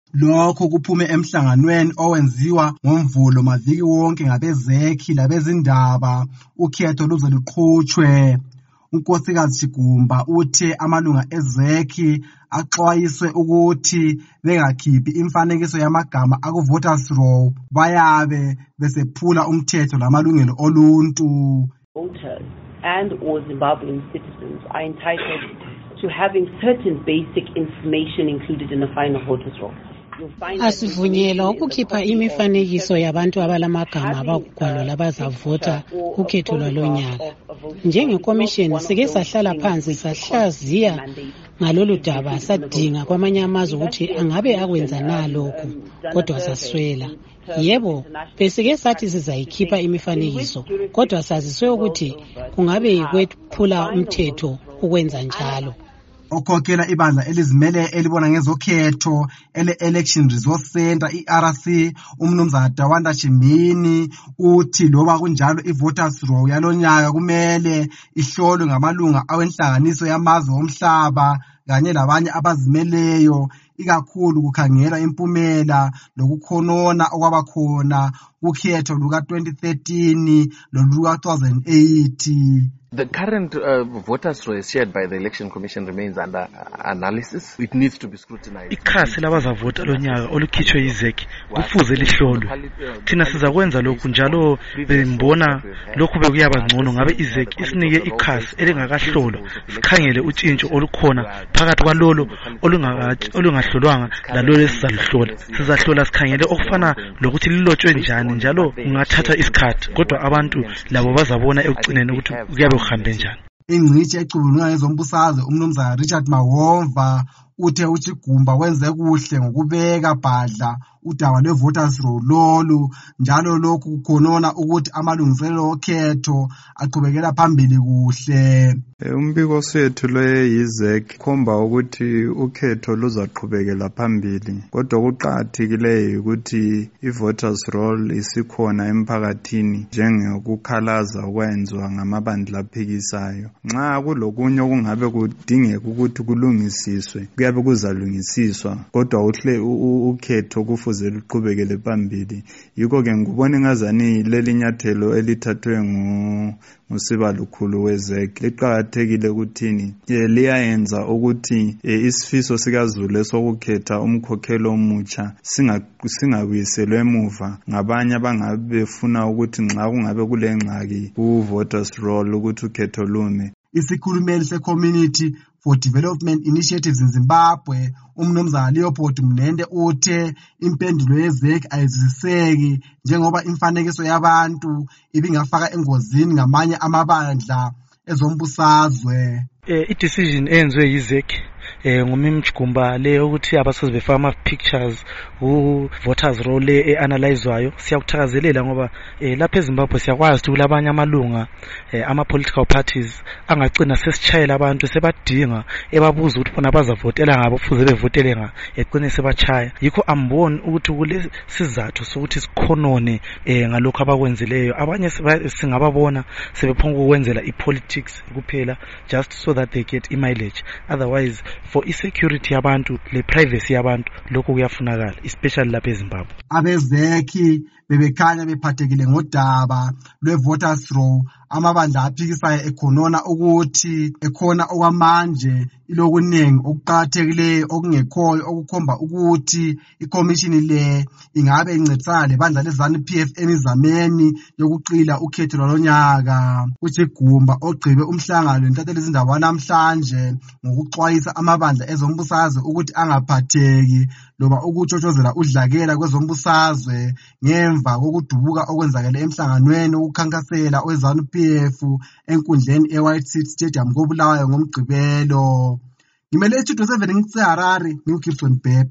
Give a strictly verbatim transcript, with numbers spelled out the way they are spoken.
Lokho kuphume emhlanganweni owenziwa ngomvulo maviki wonke ngabezekhi labezindaba ukhetho luze luqhutshwe. uNkosikazi Chigumba uthe amalunga ezekhi axwayiswe ukuthi bengakhiphi imifanekiso yamagama aku-voters roll bayabe besephula umthetho lamalungelo oluntu. Voters and or Zimbabwean citizens are entitled to having certain basic information included in the final voters roll. Asivunyelwa ukukhipha imifanekiso yabantu abalamagama abakugwalo labazavota kukhetho lwalonyaka. Njengekomishini sike sahlala phansi sahlaziya ngalolu daba sadinga kwamanye amazwe ukuthi angabe akwenza na lokhu, kodwa saswela. Yebo, besike sathi sizayikhipha imifanekiso, kodwa saziswe ukuthi kungabe yikwephula umthetho ukwenza njalo. Okhokhela ibandla elizimele elibona ngezokhetho ele-Election Resource Center i-R R C umnumzana Dawanda Chimini uthi loba kunjalo i-voters roll yalonyaka kumele ihlolwe ngamalunga awenhlanganiso yamazwe omhlaba kanye labanye abazimeleyo, ikakhulu kukhangela impumela lokukhonona okwabakhona kukhetho luka twenty thirteen loluka two thousand eight. The current uh, voters roll shared by the Election Commission remains under uh, analysis. It needs to be scrutinized. Ikhasi labazavota lonyaka olukhitshwe yizekhi kufuze lihlolwe. Thina sizakwenza lokhu njalo bembona lokhu bekuyaba ngcono ngabe izekhi isinike ikhasi elingakahlolwa sikhangele utshintsho olukhona phakathi kwalolo olungahlolwanga lalolo esizalihlola. Sizahlola sikhangele okufana lokuthi lilotshwe njani njalo ungathatha isikhathi, kodwa abantu labo bazabona ekugcineni ukuthi kuyabe kuhambe njani. Ingcitshi ecubulunga ngezombusazwe umnumzana Richard Mahomva uthe uChigumba wenze kuhle ngokubeka bhadla udaba lwe-voters roll lolu, njalo lokhu kukhonona ukuthi amalungiselelo okhetho aqhubekela phambili kuhle. Umbiko sethu lwe-yizekhi khomba ukuthi ukhetho luzaqhubekela phambili, kodwa okuqakathekileyo ukuthi i-voters roll isikhona emphakathini njengokukhalaza okwenzwa ngamabandla aphikisayo. Nxa kulokunye okungabe kudingeka ukuthi kulungisiswe kuyabe kuzalungisiswa, kodwa uhle ukhetho kufuze luqhubekele phambili. Yikho ke ngibona ngazani leli nyathelo elithathwe ngu ngusibalukhulu wezekhi liqakathekile ukuthini liyayenza ukuthi isifiso sikaZulu esokukhetha umkhokhelo omutsha singabuyiselwe emuva ngabanye abangabe befuna ukuthi nxa kungabe kulengxaki ku-voters roll ukuthi ukhetho lume. Isikhulumeli se-Community for Development Initiatives in Zimbabwe umnumzana Leopold Mnende uthe impendulo yezekhi ayizwisiseki njengoba imfanekiso yabantu ibingafaka engozini ngamanye amabandla ezombusazwe. Eh, i-decision enziwe yizekhi eh ngumimi Chigumba le ukuthi abasoze befaka ama pictures u voters roll eanalyzwayo siyakuthakazelela ngoba eh lapha eZimbabwe siyakwazi ukuthi kulabanye amalunga eh ama political parties angagcina sesichayela abantu sebadinga ebabuza ukuthi bona bazavotela ngabo fuze bevotele nga egcine sebachaya. Yikho amboni ukuthi kule sizathu sokuthi sikhonone eh ngalokho abakwenzileyo. Abanye singababona sebephonga ukwenzela ipolitics kuphela just so that they get mileage, otherwise for insecurity yabantu le privacy yabantu lokho kuyafunakala especially lapha eZimbabwe. Abezekhi bebekhanya bephathekile ngodaba lwe-voters roll amabandla aphikisayo ekhonona ukuthi ekhona okwamanje ilokuningi okuqakathekileyo okungekhoyo okukhomba ukuthi ikomishini le ingabe incedisana lebandla leZANU-P F emizameni yokuqila ukhetho lwalonyaka. uChigumba ogqibe umhlangano wentatheli izindaba namhlanje ngokuxwayisa amabandla ezombusazwe ukuthi angaphatheki loba ukutshotshozela udlakela kwezombusazwe ngemva kokudubuka okwenzakele emhlanganweni ukukhankasela weZANU-P F enkundleni eWhite City Stadium koBulawayo ngomgqibelo. Ngimele istudio seven ngitse Harare, ngiuGibson Bhebhe.